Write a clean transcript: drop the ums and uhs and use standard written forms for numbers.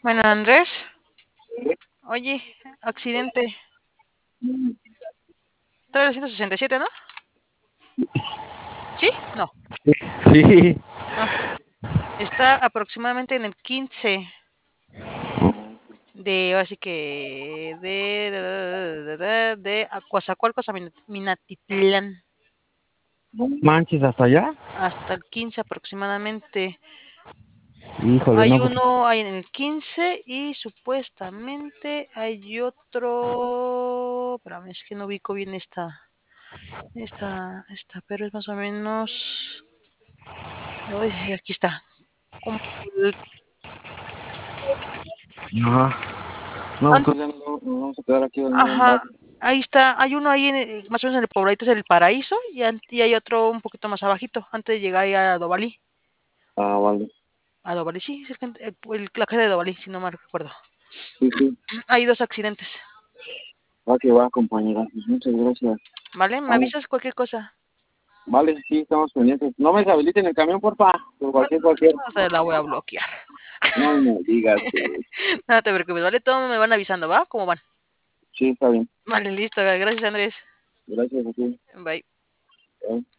Bueno, Andrés, oye, accidente. Trae el 167, ¿no? ¿Sí? No. Sí. Ah, está aproximadamente en el 15 de, así que, de Coatzacoalcos a Minatitlán. No manches, hasta allá. Hasta el 15 aproximadamente. Híjole, Hay no, pues. uno hay en el 15 y supuestamente hay otro. Espérame, es que no ubico bien esta, pero es más o menos. Uy, aquí está. Como el- Ajá. No, an- pues ya no, nos vamos a quedar aquí dormidos en Ajá, base. ahí está. Hay uno ahí, más o menos en el pobladito, es el Paraíso, y hay otro un poquito más abajito, antes de llegar ahí a Dovalí. Ah, vale. A Dovalí, sí, es la calle de Dovalí, si no mal recuerdo. Sí, sí. Hay dos accidentes, Va que va, compañera. Pues muchas gracias. ¿vale? Me Vamos. avisas cualquier cosa. Vale, sí, estamos pendientes. No me deshabiliten el camión, porfa. Por cualquier. No se la voy a bloquear. No me digas. No te preocupes, ¿vale? Todos me van avisando, ¿va? ¿Cómo van? Sí, está bien. Vale, listo. Gracias, Andrés. Gracias a ti. Bye. Bye.